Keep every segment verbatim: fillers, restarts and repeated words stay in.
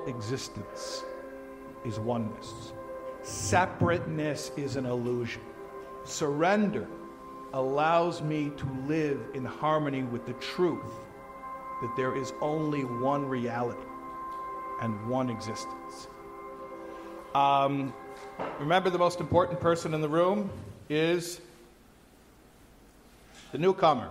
existence is oneness. Separateness is an illusion. Surrender allows me to live in harmony with the truth that there is only one reality and one existence. Um, remember, the most important person in the room is the newcomer.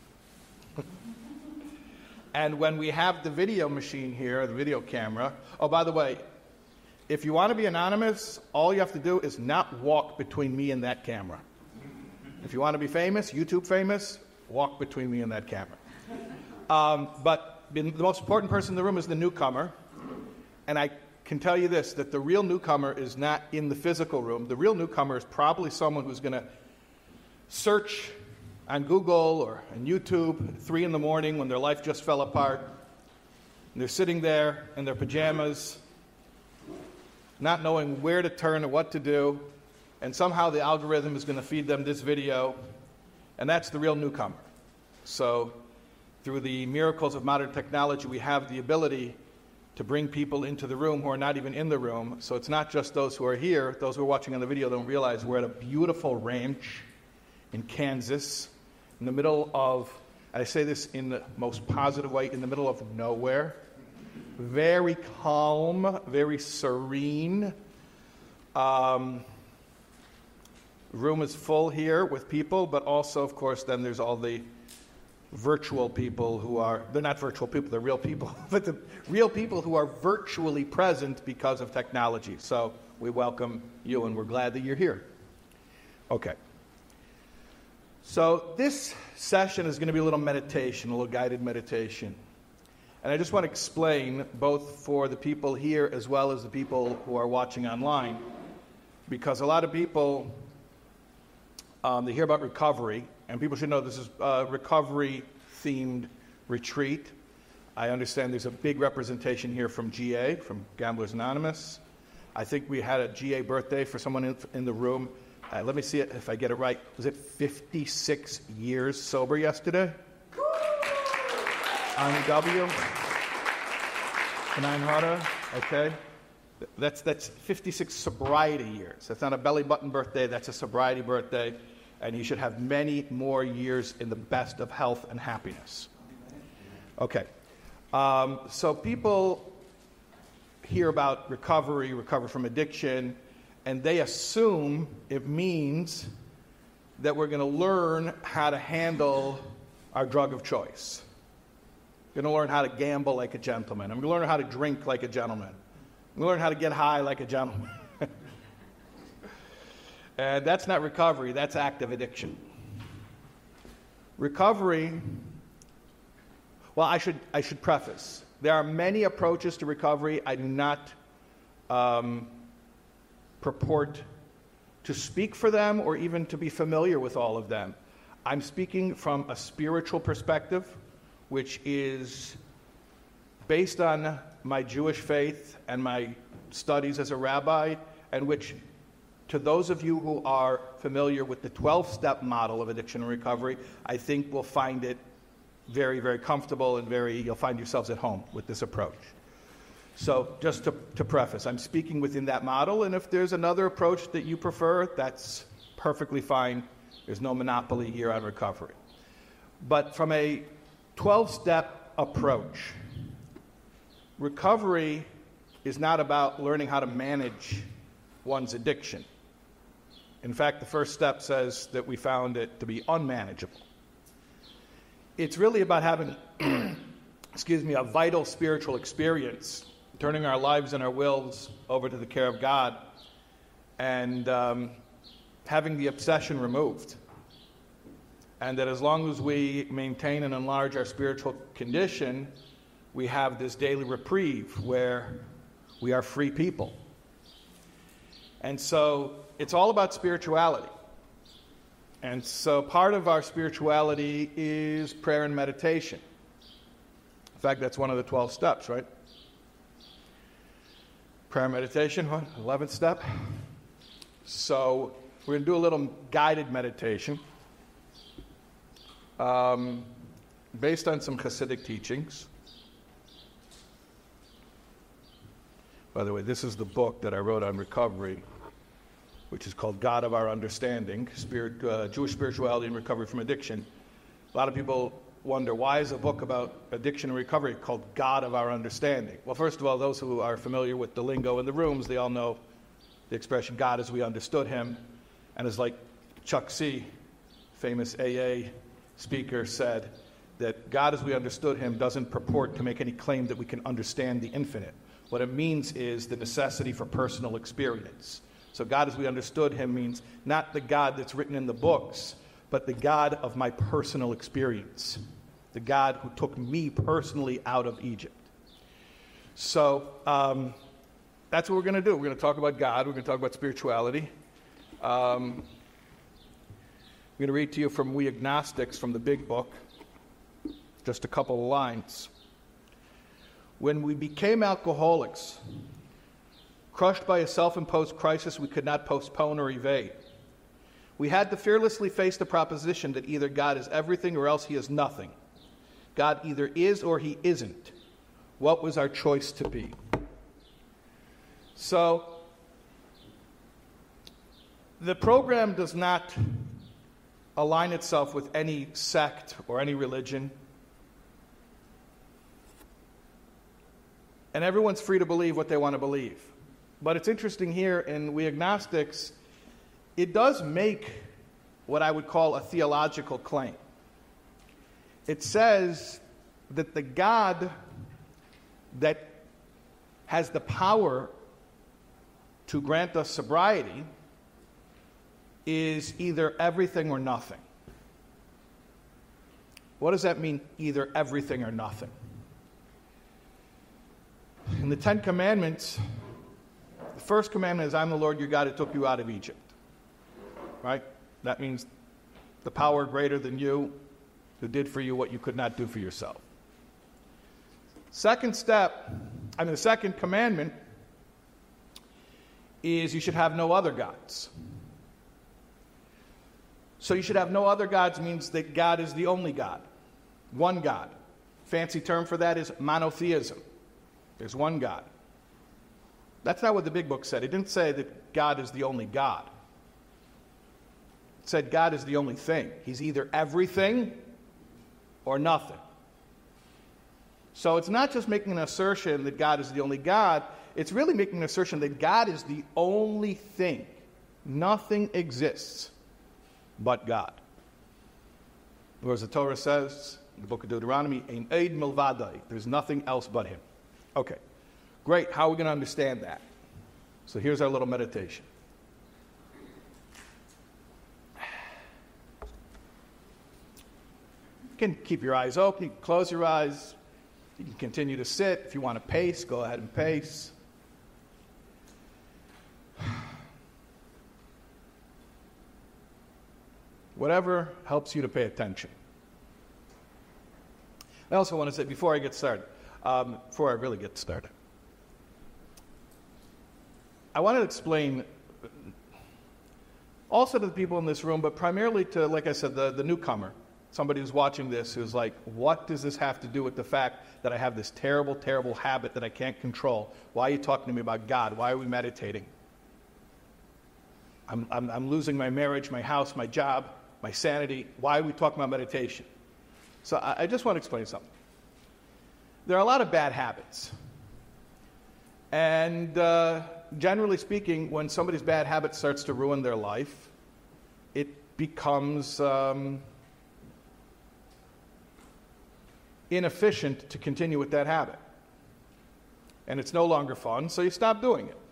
And when we have the video machine here, the video camera, oh, by the way, if you want to be anonymous, all you have to do is not walk between me and that camera. If you want to be famous, YouTube famous, walk between me and that camera. Um, but the most important person in the room is the newcomer. And I can tell you this, that the real newcomer is not in the physical room. The real newcomer is probably someone who's going to search on Google or on YouTube at three in the morning when their life just fell apart. And they're sitting there in their pajamas, not knowing where to turn or what to do. And somehow the algorithm is going to feed them this video. And that's the real newcomer. So through the miracles of modern technology, we have the ability to bring people into the room who are not even in the room. So it's not just those who are here. Those who are watching on the video don't realize we're at a beautiful ranch in Kansas, in the middle of, I say this in the most positive way, in the middle of nowhere. Very calm, very serene. Um, room is full here with people, but also, of course, then there's all the virtual people who are, they're not virtual people, they're real people, but the real people who are virtually present because of technology. So we welcome you and we're glad that you're here. Okay. So this session is going to be a little meditation, a little guided meditation. And I just want to explain, both for the people here as well as the people who are watching online, because a lot of people, um, they hear about recovery, and people should know this is a recovery-themed retreat. I understand there's a big representation here from G A, from Gamblers Anonymous. I think we had a G A birthday for someone in, in the room. Uh, let me see it if I get it right. Was it fifty-six years sober yesterday? On W? Nine okay. That's, that's fifty-six sobriety years. That's not a belly button birthday, that's a sobriety birthday. And you should have many more years in the best of health and happiness. Okay. Um, so people hear about recovery, recover from addiction, and they assume it means that we're going to learn how to handle our drug of choice. We're going to learn how to gamble like a gentleman. I'm going to learn how to drink like a gentleman. I'm going to learn how to get high like a gentleman. And that's not recovery, that's active addiction. Recovery, well, I should, I should preface. There are many approaches to recovery. I do not um, purport to speak for them or even to be familiar with all of them. I'm speaking from a spiritual perspective, which is based on my Jewish faith and my studies as a rabbi, and which, to those of you who are familiar with the twelve-step model of addiction and recovery, I think will find it very, very comfortable and very, you'll find yourselves at home with this approach. So just to, to preface, I'm speaking within that model, and if there's another approach that you prefer, that's perfectly fine. There's no monopoly here on recovery. But from a twelve-step approach, recovery is not about learning how to manage one's addiction. In fact, the first step says that we found it to be unmanageable. It's really about having, excuse me, a vital spiritual experience, turning our lives and our wills over to the care of God, and um, having the obsession removed. And that as long as we maintain and enlarge our spiritual condition, we have this daily reprieve where we are free people. And so it's all about spirituality. And so part of our spirituality is prayer and meditation. In fact, that's one of the twelve steps, right? Prayer and meditation, what? eleventh step. So we're going to do a little guided meditation um, based on some Hasidic teachings. By the way, this is the book that I wrote on recovery, which is called God of Our Understanding, Spirit, uh, Jewish Spirituality and Recovery from Addiction. A lot of people wonder, why is a book about addiction and recovery called God of Our Understanding? Well, first of all, those who are familiar with the lingo in the rooms, they all know the expression God as we understood him. And as like Chuck C., famous A A speaker, said, that God as we understood him doesn't purport to make any claim that we can understand the infinite. What it means is the necessity for personal experience. So God as we understood him means not the God that's written in the books, but the God of my personal experience. The God who took me personally out of Egypt. So um, that's what we're going to do. We're going to talk about God. We're going to talk about spirituality. Um, I'm going to read to you from We Agnostics from the Big Book. Just a couple of lines. When we became alcoholics, crushed by a self-imposed crisis we could not postpone or evade, we had to fearlessly face the proposition that either God is everything or else he is nothing. God either is or he isn't. What was our choice to be? So, the program does not align itself with any sect or any religion. And everyone's free to believe what they want to believe. But it's interesting here in We Agnostics, it does make what I would call a theological claim. It says that the God that has the power to grant us sobriety is either everything or nothing. What does that mean, either everything or nothing? In the Ten Commandments, the first commandment is, I'm the Lord your God who took you out of Egypt. Right? That means the power greater than you who did for you what you could not do for yourself. Second step, I mean the second commandment is you should have no other gods. So you should have no other gods means that God is the only God. One God. Fancy term for that is monotheism. There's one God. That's not what the Big Book said. It didn't say that God is the only God. It said God is the only thing. He's either everything or nothing. So it's not just making an assertion that God is the only God. It's really making an assertion that God is the only thing. Nothing exists but God. Whereas the Torah says, in the book of Deuteronomy, Ein Eid Milvadai, there's nothing else but him. Okay, great. How are we going to understand that? So here's our little meditation. You can keep your eyes open, you can close your eyes, you can continue to sit. If you want to pace, go ahead and pace. Whatever helps you to pay attention. I also want to say, before I get started, um, before I really get started, I want to explain also to the people in this room, but primarily to, like I said, the, the newcomer, somebody who's watching this who's like, what does this have to do with the fact that I have this terrible, terrible habit that I can't control? Why are you talking to me about God? Why are we meditating? I'm, I'm, I'm losing my marriage, my house, my job, my sanity. Why are we talking about meditation? So I, I just want to explain something. There are a lot of bad habits. And uh, generally speaking, when somebody's bad habit starts to ruin their life, it becomes um, inefficient to continue with that habit. And it's no longer fun, so you stop doing it.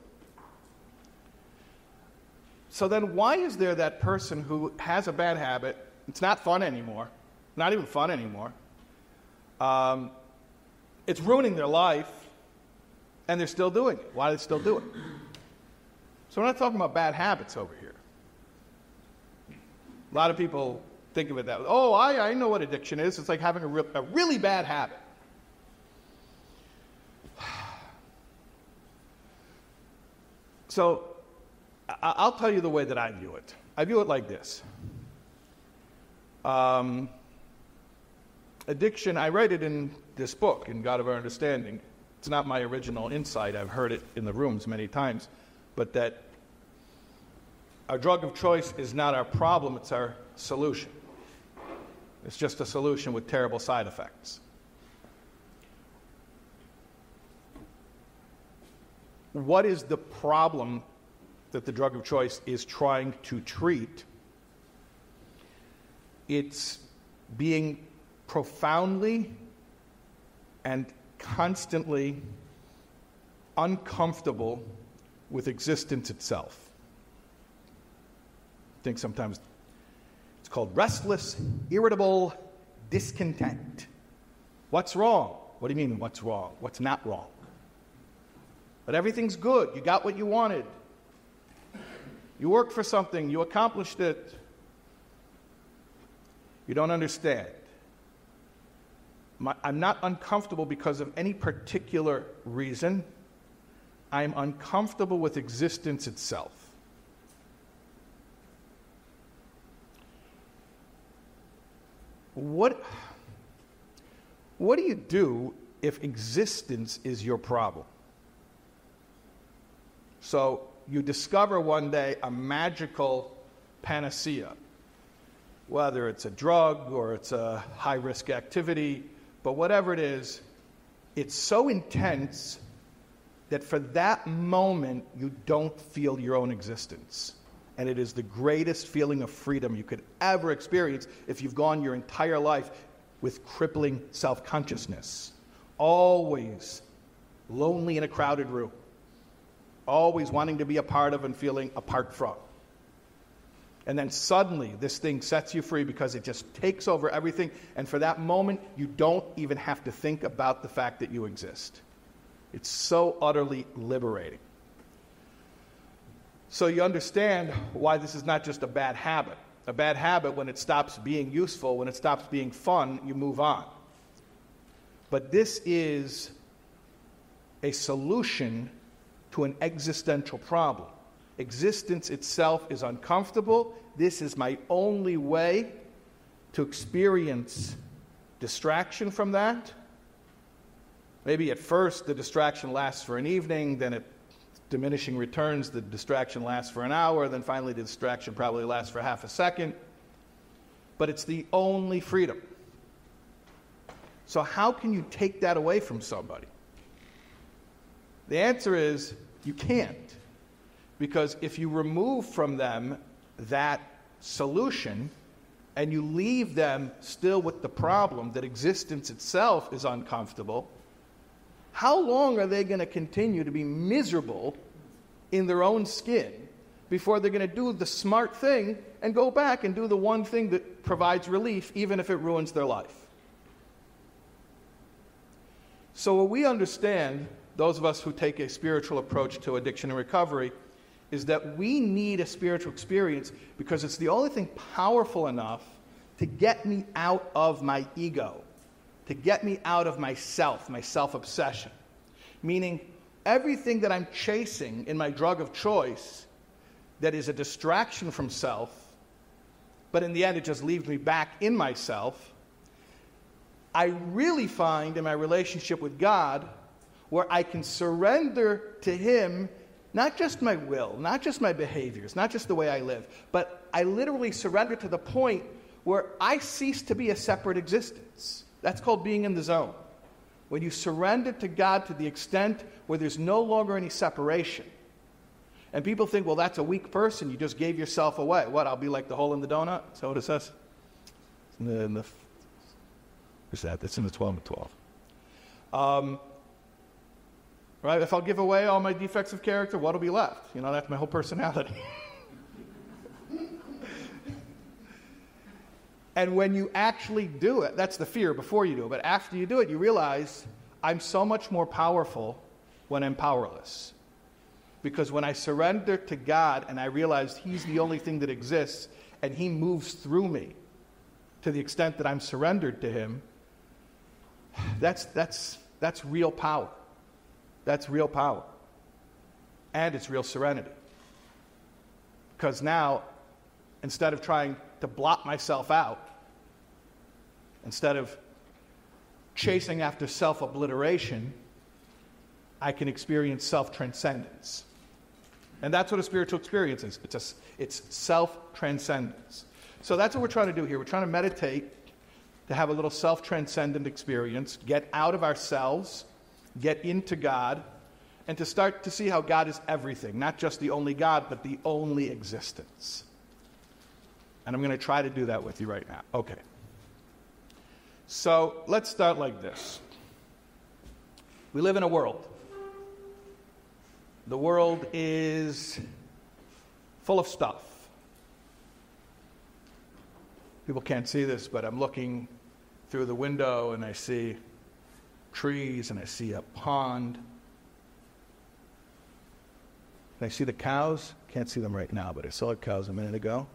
So then why is there that person who has a bad habit, it's not fun anymore, not even fun anymore, um, it's ruining their life, and they're still doing it? Why do they still do it? So we're not talking about bad habits over here. A lot of people think of it that way. Oh, I, I know what addiction is. It's like having a, real, a really bad habit. So I, I'll tell you the way that I view it. I view it like this. Um, addiction, I write it in this book, in God of Our Understanding. it's not my original insight, I've heard it in the rooms many times, but that our drug of choice is not our problem, it's our solution. It's just a solution with terrible side effects. What is the problem that the drug of choice is trying to treat? It's being profoundly and constantly uncomfortable with existence itself. I think sometimes it's called restless, irritable discontent. What's wrong? What do you mean, what's wrong? What's not wrong? But everything's good. You got what you wanted. You worked for something. You accomplished it. You don't understand. My, I'm not uncomfortable because of any particular reason. I'm uncomfortable with existence itself. What, what do you do if existence is your problem? So you discover one day a magical panacea, whether it's a drug or it's a high-risk activity, but whatever it is, it's so intense that for that moment you don't feel your own existence. And it is the greatest feeling of freedom you could ever experience if you've gone your entire life with crippling self-consciousness. Always lonely in a crowded room. Always wanting to be a part of and feeling apart from. And then suddenly this thing sets you free because it just takes over everything. And for that moment, you don't even have to think about the fact that you exist. It's so utterly liberating. So you understand why this is not just a bad habit. A bad habit, when it stops being useful, when it stops being fun, you move on. But this is a solution to an existential problem. Existence itself is uncomfortable. This is my only way to experience distraction from that. Maybe at first the distraction lasts for an evening, then at diminishing returns the distraction lasts for an hour, then finally the distraction probably lasts for half a second. But it's the only freedom. So how can you take that away from somebody? The answer is you can't. Because if you remove from them that solution and you leave them still with the problem that existence itself is uncomfortable, how long are they going to continue to be miserable in their own skin before they're going to do the smart thing and go back and do the one thing that provides relief, even if it ruins their life? So what we understand, those of us who take a spiritual approach to addiction and recovery, is that we need a spiritual experience because it's the only thing powerful enough to get me out of my ego, to get me out of myself, my self-obsession. Meaning, everything that I'm chasing in my drug of choice that is a distraction from self, but in the end it just leaves me back in myself, I really find in my relationship with God where I can surrender to Him not just my will, not just my behaviors, not just the way I live, but I literally surrender to the point where I cease to be a separate existence. That's called being in the zone. When you surrender to God to the extent where there's no longer any separation. And people think, well, that's a weak person. You just gave yourself away. What, I'll be like the hole in the donut? Is that what it says? In the, in the, where's that? That's in the twelve and twelve. Um, right? If I'll give away all my defects of character, what'll be left? You know, that's my whole personality. And when you actually do it, that's the fear before you do it, but after you do it, you realize I'm so much more powerful when I'm powerless. Because when I surrender to God and I realize He's the only thing that exists and He moves through me to the extent that I'm surrendered to Him, that's, that's, that's real power. That's real power. And it's real serenity. Because now, instead of trying to blot myself out, instead of chasing after self-obliteration, I can experience self-transcendence. And that's what a spiritual experience is. It's, a, it's self-transcendence. So that's what we're trying to do here. We're trying to meditate, to have a little self-transcendent experience, get out of ourselves, get into God, and to start to see how God is everything, not just the only God, but the only existence. And I'm going to try to do that with you right now. Okay. So let's start like this. We live in a world. The world is full of stuff. People can't see this, but I'm looking through the window and I see trees and I see a pond. And I see the cows. Can't see them right now, but I saw the cows a minute ago.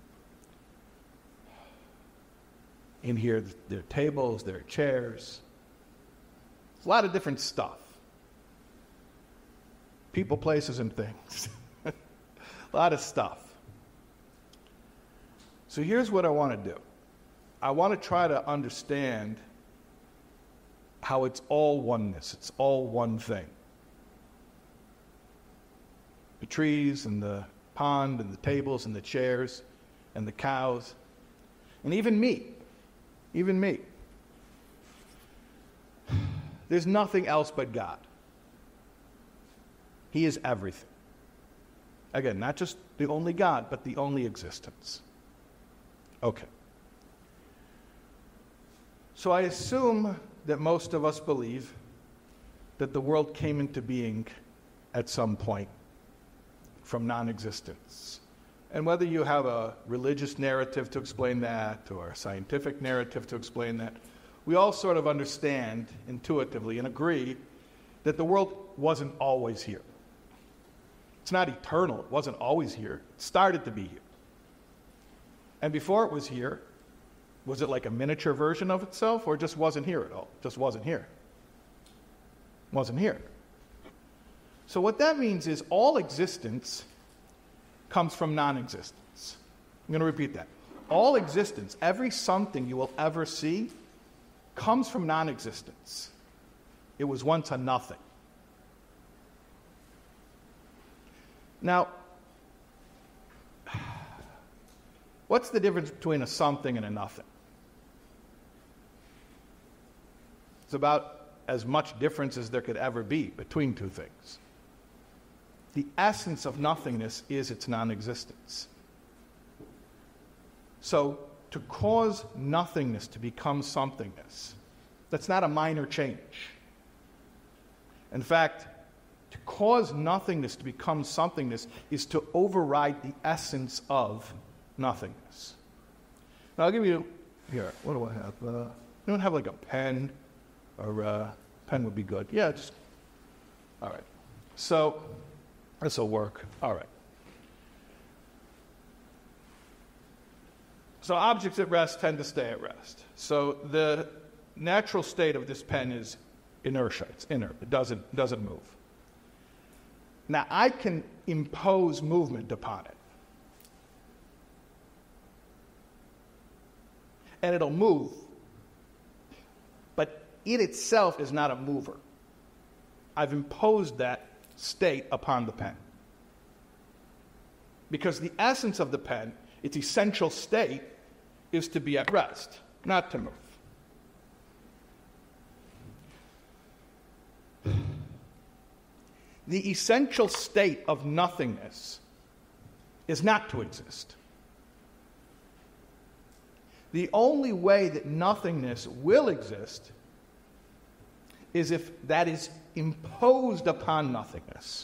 In here, there are tables, there are chairs. There's a lot of different stuff. People, places, and things. A lot of stuff. So here's what I want to do. I want to try to understand how it's all oneness. It's all one thing. The trees and the pond and the tables and the chairs and the cows and even me. Even me. There's nothing else but God. He is everything. Again, not just the only God, but the only existence. Okay. So I assume that most of us believe that the world came into being at some point from non-existence. And whether you have a religious narrative to explain that or a scientific narrative to explain that, we all sort of understand intuitively and agree that the world wasn't always here. It's not eternal. It wasn't always here. It started to be here. And before it was here, was it like a miniature version of itself or just wasn't here at all? Just wasn't here. Wasn't here. So what that means is all existence comes from non-existence. I'm going to repeat that. All existence, every something you will ever see, comes from non-existence. It was once a nothing. Now, what's the difference between a something and a nothing? It's about as much difference as there could ever be between two things. The essence of nothingness is its non-existence. So, to cause nothingness to become somethingness, that's not a minor change. In fact, to cause nothingness to become somethingness is to override the essence of nothingness. Now, I'll give you, here, what do I have? Uh, you don't have like a pen, or a pen would be good. Yeah, just, all right. So, this will work. All right. So objects at rest tend to stay at rest. So the natural state of this pen is inertia. It's inert. It doesn't, doesn't move. Now, I can impose movement upon it. And it'll move. But it itself is not a mover. I've imposed that state upon the pen. Because the essence of the pen, its essential state, is to be at rest, not to move. The essential state of nothingness is not to exist. The only way that nothingness will exist is if that is imposed upon nothingness.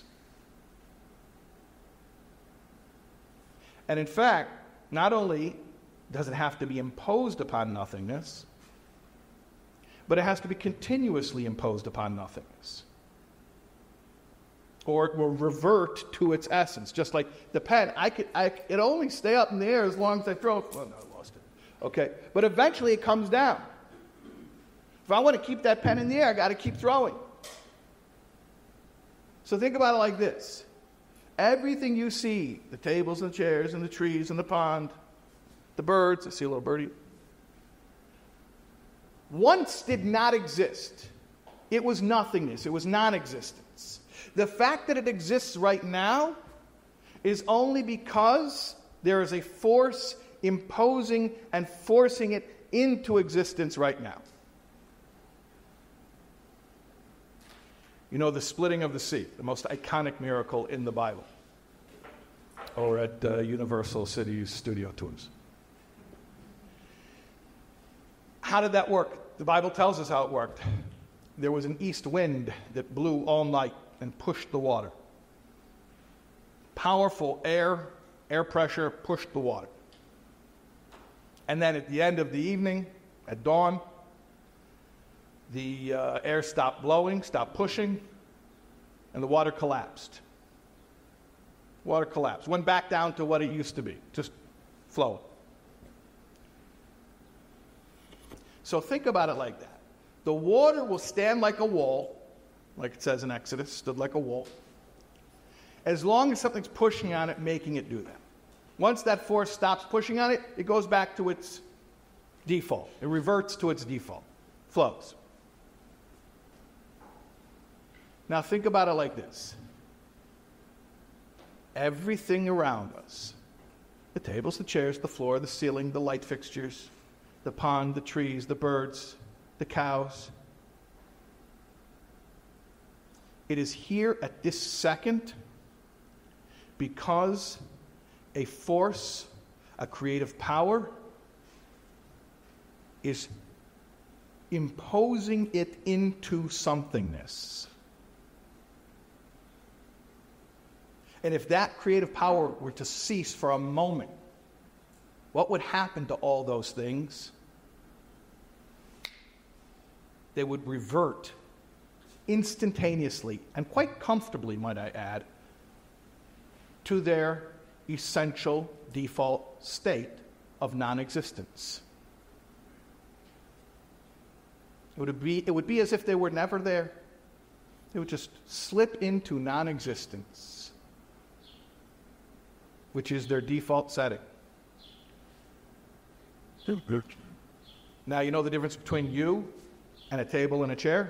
And in fact, not only does it have to be imposed upon nothingness, but it has to be continuously imposed upon nothingness. Or it will revert to its essence. Just like the pen, I could, I, it only stay up in the air as long as I throw it. Well, no, I lost it. Okay, but eventually it comes down. If I want to keep that pen in the air, I got to keep throwing. So think about it like this. Everything you see, the tables and the chairs and the trees and the pond, the birds, I see a little birdie, once did not exist It was nothingness. It was non-existence. The fact that it exists right now is only because there is a force imposing and forcing it into existence right now. You know the splitting of the sea, the most iconic miracle in the Bible, or at uh, Universal Cities Studio Tours. How did that work? The Bible tells us how it worked. There was an east wind that blew all night and pushed the water. Powerful air, air pressure pushed the water. And then at the end of the evening, at dawn, the uh, air stopped blowing, stopped pushing, and the water collapsed. Water collapsed. Went back down to what it used to be, just flowing. So think about it like that. The water will stand like a wall, like it says in Exodus, stood like a wall, as long as something's pushing on it, making it do that. Once that force stops pushing on it, it goes back to its default. It reverts to its default. Flows. Now think about it like this. Everything around us, the tables, the chairs, the floor, the ceiling, the light fixtures, the pond, the trees, the birds, the cows, it is here at this second because a force, a creative power, is imposing it into somethingness. And if that creative power were to cease for a moment, what would happen to all those things? They would revert instantaneously, and quite comfortably, might I add, to their essential default state of non-existence. It would be, it would be as if they were never there. It would just slip into non-existence, which is their default setting. Now you know the difference between you and a table and a chair?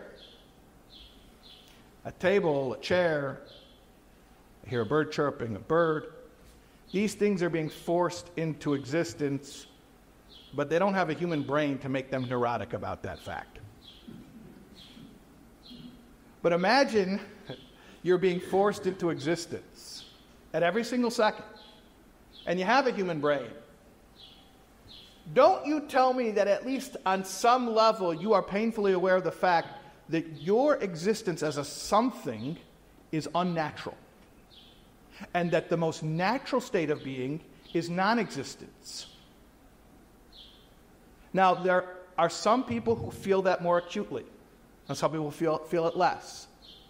A table, a chair, I hear a bird chirping, a bird. These things are being forced into existence, but they don't have a human brain to make them neurotic about that fact. But imagine you're being forced into existence at every single second, and you have a human brain. Don't you tell me that at least on some level you are painfully aware of the fact that your existence as a something is unnatural, and that the most natural state of being is non-existence. Now, there are some people who feel that more acutely, and some people feel, feel it less.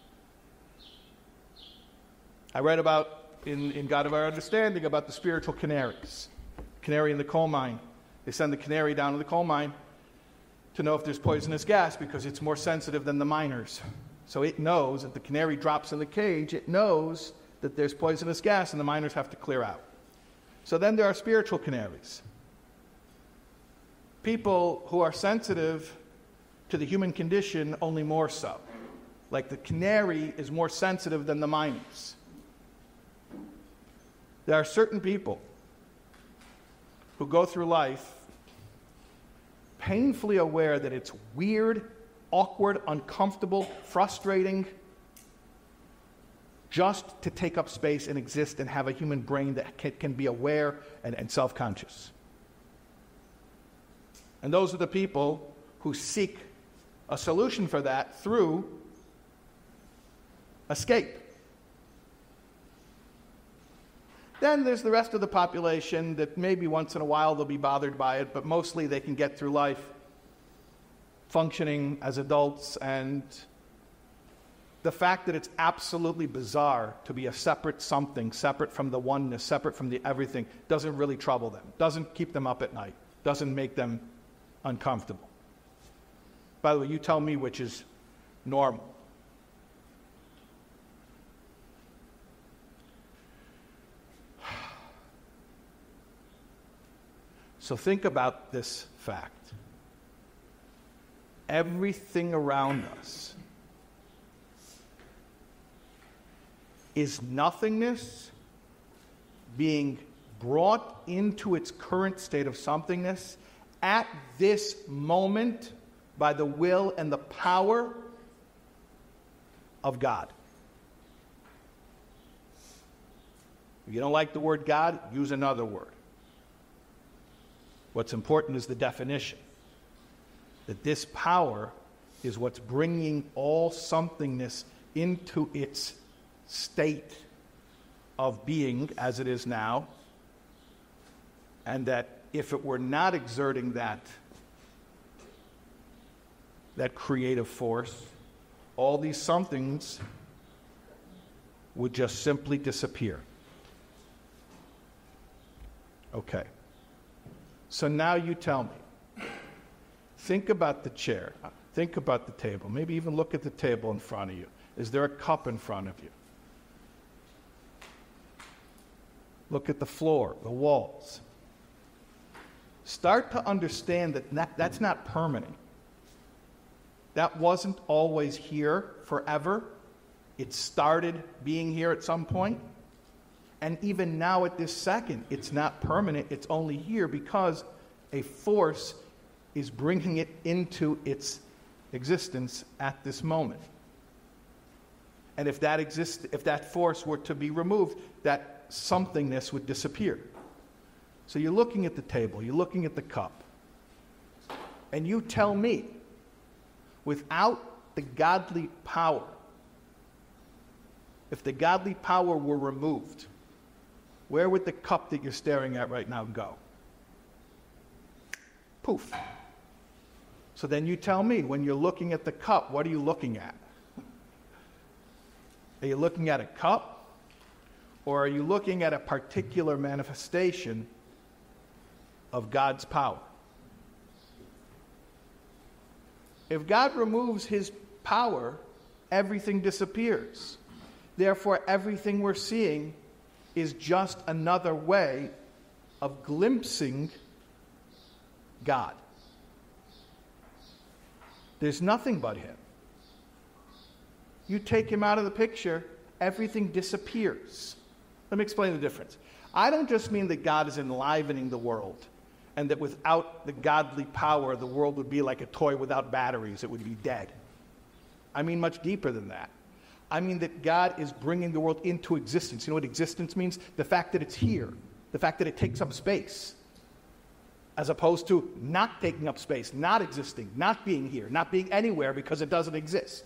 I read about, in, in God of Our Understanding, about the spiritual canaries. Canary in the coal mine. They send the canary down to the coal mine to know if there's poisonous gas because it's more sensitive than the miners. So it knows that the canary drops in the cage, it knows that there's poisonous gas and the miners have to clear out. So then there are spiritual canaries. People who are sensitive to the human condition, only more so. Like the canary is more sensitive than the miners. There are certain people who go through life painfully aware that it's weird, awkward, uncomfortable, frustrating just to take up space and exist and have a human brain that can, can be aware and, and self-conscious. And those are the people who seek a solution for that through escape. Then there's the rest of the population that maybe once in a while they'll be bothered by it, but mostly they can get through life functioning as adults, and the fact that it's absolutely bizarre to be a separate something, separate from the oneness, separate from the everything, doesn't really trouble them, doesn't keep them up at night, doesn't make them uncomfortable. By the way, you tell me which is normal. So think about this fact. Everything around us is nothingness being brought into its current state of somethingness at this moment by the will and the power of God. If you don't like the word God, use another word. What's important is the definition. That this power is what's bringing all somethingness into its state of being as it is now, and that if it were not exerting that, that creative force, all these somethings would just simply disappear. Okay. So now you tell me. Think about the chair. Think about the table. Maybe even look at the table in front of you. Is there a cup in front of you? Look at the floor, the walls. Start to understand that, that that's not permanent. That wasn't always here forever. It started being here at some point. And even now at this second, it's not permanent. It's only here because a force is bringing it into its existence at this moment. And if that exist, if that force were to be removed, that somethingness would disappear. So you're looking at the table, you're looking at the cup, and you tell me, without the godly power, if the godly power were removed, where would the cup that you're staring at right now go? Poof. So then you tell me, when you're looking at the cup, what are you looking at? Are you looking at a cup? Or are you looking at a particular manifestation of God's power? If God removes his power, everything disappears. Therefore, everything we're seeing is just another way of glimpsing God. There's nothing but him. You take him out of the picture, everything disappears. Let me explain the difference. I don't just mean that God is enlivening the world, and that without the godly power, the world would be like a toy without batteries. It would be dead. I mean much deeper than that. I mean that God is bringing the world into existence. You know what existence means? The fact that it's here. The fact that it takes up space. As opposed to not taking up space, not existing, not being here, not being anywhere because it doesn't exist.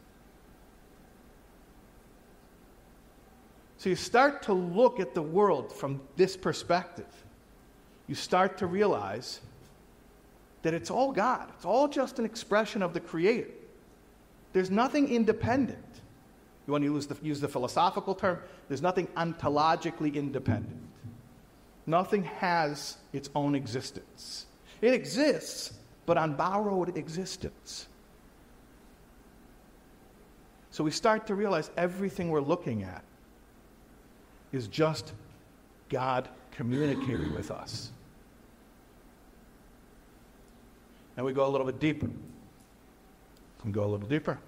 So you start to look at the world from this perspective. You start to realize that it's all God. It's all just an expression of the Creator. There's nothing independent. You want to use the, use the philosophical term? There's nothing ontologically independent. Nothing has its own existence. It exists, but on borrowed existence. So we start to realize everything we're looking at is just God communicating with us. Now we go a little bit deeper. We go a little deeper.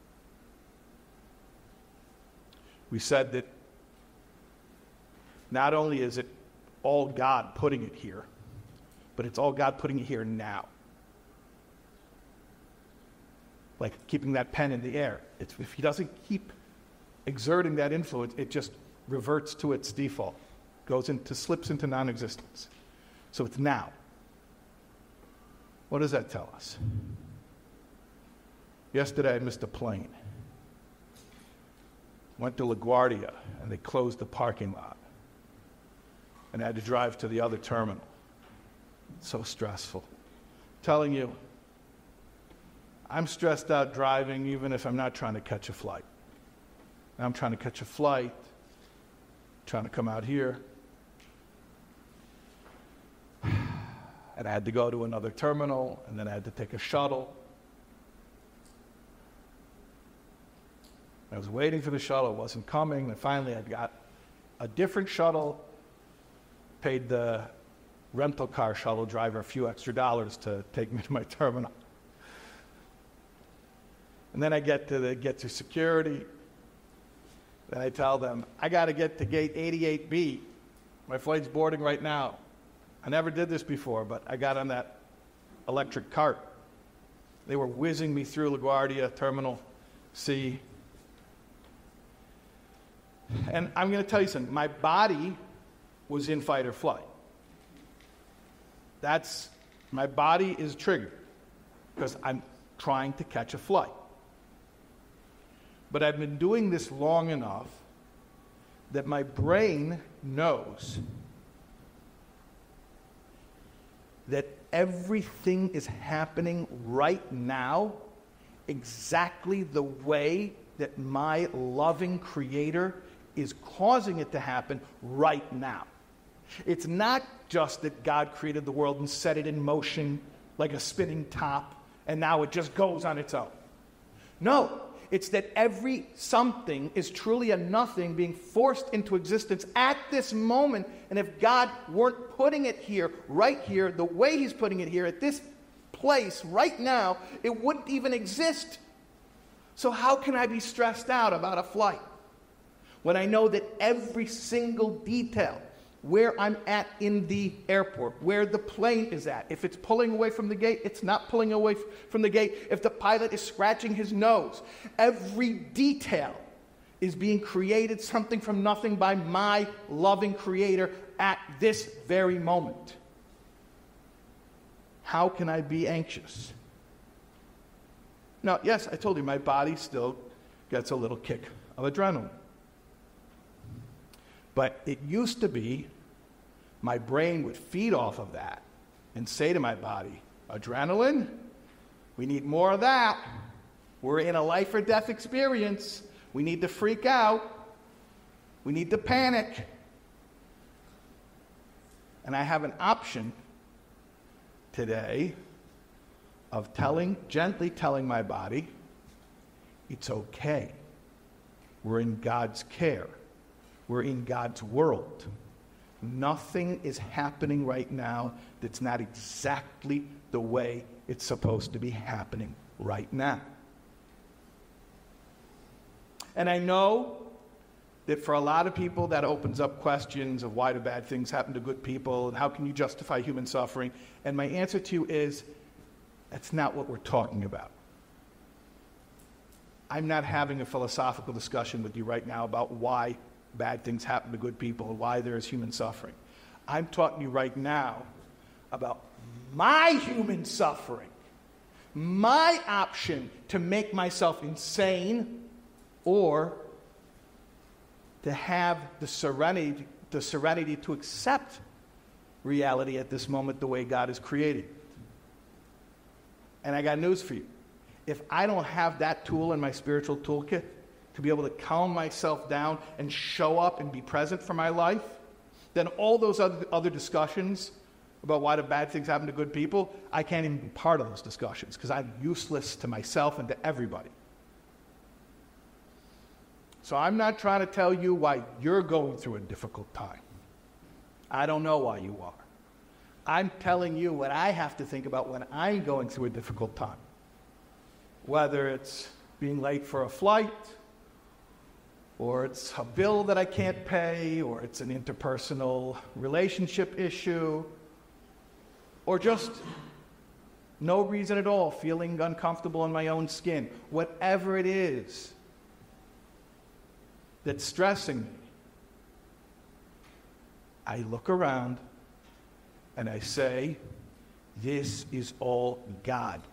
We said that not only is it all God putting it here, but it's all God putting it here now. Like keeping that pen in the air. It's, if he doesn't keep exerting that influence, it just reverts to its default, goes into, slips into non-existence. So it's now. What does that tell us? Yesterday I missed a plane. Went to LaGuardia and they closed the parking lot. And I had to drive to the other terminal. So stressful. Telling you, I'm stressed out driving even if I'm not trying to catch a flight. I'm trying to catch a flight, trying to come out here. And I had to go to another terminal, and then I had to take a shuttle. I was waiting for the shuttle, it wasn't coming, and finally I got a different shuttle, paid the rental car shuttle driver a few extra dollars to take me to my terminal. And then I get to the, get to security. Then I tell them, I got to get to gate eighty-eight B. My flight's boarding right now. I never did this before, but I got on that electric cart. They were whizzing me through LaGuardia, Terminal C. And I'm going to tell you something. My body was in fight or flight. That's, my body is triggered because I'm trying to catch a flight. But I've been doing this long enough that my brain knows that everything is happening right now exactly the way that my loving Creator is causing it to happen right now. It's not just that God created the world and set it in motion like a spinning top and now it just goes on its own. No, it's that every something is truly a nothing being forced into existence at this moment. And if God weren't putting it here, right here, the way He's putting it here, at this place, right now, it wouldn't even exist. So how can I be stressed out about a flight when I know that every single detail, where I'm at in the airport, where the plane is at, if it's pulling away from the gate, it's not pulling away from the gate, if the pilot is scratching his nose, every detail is being created, something from nothing, by my loving Creator at this very moment. How can I be anxious? Now, yes, I told you my body still gets a little kick of adrenaline. But it used to be my brain would feed off of that and say to my body, adrenaline, we need more of that. We're in a life or death experience. We need to freak out. We need to panic. And I have an option today of telling, gently telling my body, it's okay. We're in God's care. We're in God's world. Nothing is happening right now that's not exactly the way it's supposed to be happening right now. And I know that for a lot of people that opens up questions of why do bad things happen to good people and how can you justify human suffering? And my answer to you is, that's not what we're talking about. I'm not having a philosophical discussion with you right now about why bad things happen to good people and why there is human suffering. I'm talking to you right now about my human suffering, my option to make myself insane or to have the serenity, the serenity to accept reality at this moment the way God has created. And I got news for you. If I don't have that tool in my spiritual toolkit to be able to calm myself down and show up and be present for my life, then all those other, other discussions about why do bad things happen to good people, I can't even be part of those discussions because I'm useless to myself and to everybody. So I'm not trying to tell you why you're going through a difficult time. I don't know why you are. I'm telling you what I have to think about when I'm going through a difficult time. Whether it's being late for a flight, or it's a bill that I can't pay, or it's an interpersonal relationship issue, or just no reason at all, feeling uncomfortable in my own skin. Whatever it is that's stressing me, I look around and I say, this is all God.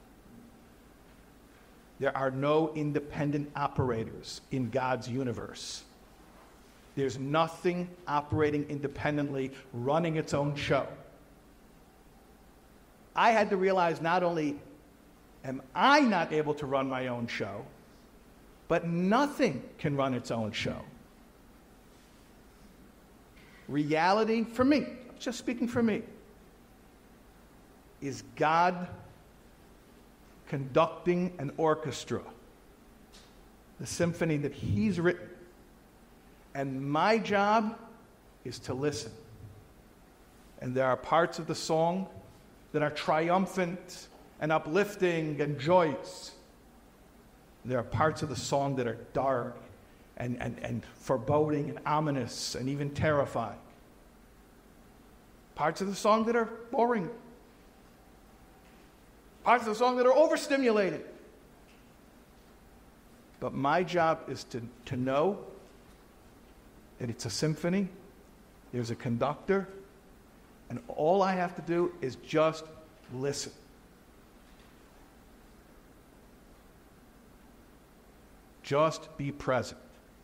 There are no independent operators in God's universe. There's nothing operating independently, running its own show. I had to realize not only am I not able to run my own show, but nothing can run its own show. Reality, for me, just speaking for me, is God conducting an orchestra, the symphony that He's written. And my job is to listen. And there are parts of the song that are triumphant and uplifting and joyous. There are parts of the song that are dark and, and, and foreboding and ominous and even terrifying. Parts of the song that are boring. Parts of the song that are overstimulated. But my job is to, to know that it's a symphony, there's a conductor, and all I have to do is just listen. Just be present.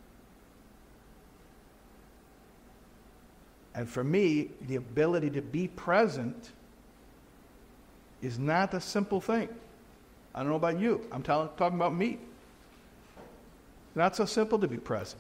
And for me, the ability to be present is not a simple thing. I don't know about you. I'm tell- talking about me. It's not so simple to be present.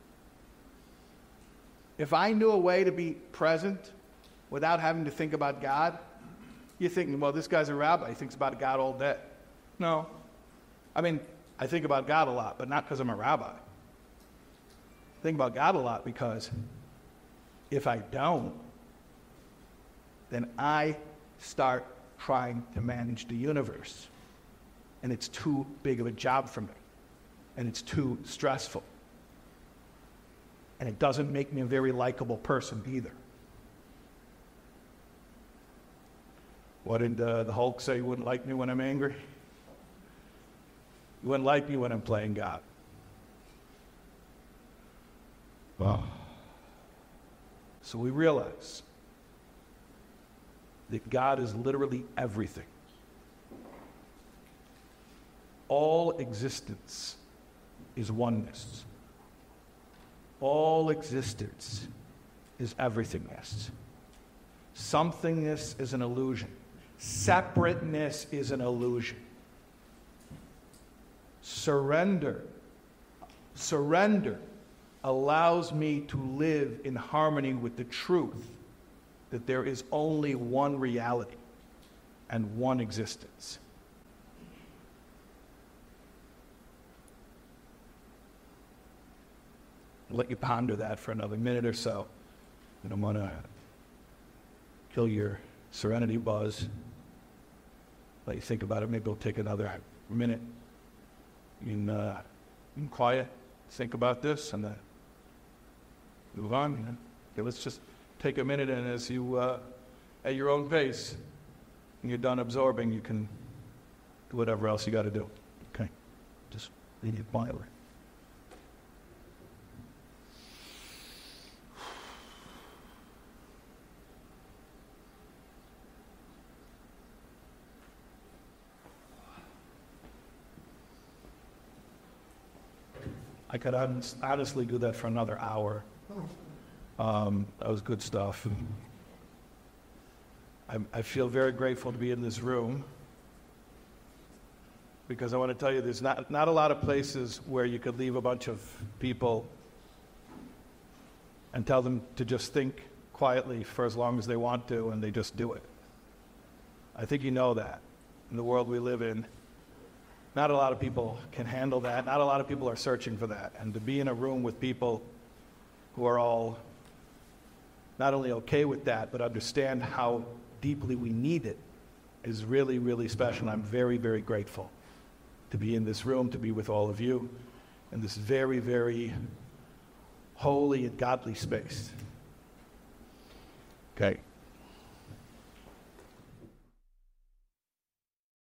If I knew a way to be present without having to think about God, you're thinking, well, this guy's a rabbi. He thinks about God all day. No. I mean, I think about God a lot, but not because I'm a rabbi. I think about God a lot because if I don't, then I start trying to manage the universe. And it's too big of a job for me. And it's too stressful. And it doesn't make me a very likable person either. What did uh, the Hulk say? You wouldn't like me when I'm angry? You wouldn't like me when I'm playing God. Wow. So we realize that God is literally everything. All existence is oneness. All existence is everythingness. Somethingness is an illusion. Separateness is an illusion. Surrender, surrender allows me to live in harmony with the truth that there is only one reality and one existence. I'll let you ponder that for another minute or so. And I'm going to kill your serenity buzz. Let you think about it. Maybe it'll take another minute. You can, uh, you can quiet, think about this, and then move on. You know? Okay, let's just take a minute, and as you, uh, at your own pace, when you're done absorbing, you can do whatever else you got to do. Okay, just leave it quietly. I could honest, honestly do that for another hour. Um, that was good stuff. I, I feel very grateful to be in this room because I want to tell you there's not, not a lot of places where you could leave a bunch of people and tell them to just think quietly for as long as they want to, and they just do it. I think you know that in the world we live in. Not a lot of people can handle that. Not a lot of people are searching for that. And to be in a room with people who are all not only okay with that, but understand how deeply we need it is really, really special. And I'm very, very grateful to be in this room, to be with all of you in this very, very holy and godly space. Okay.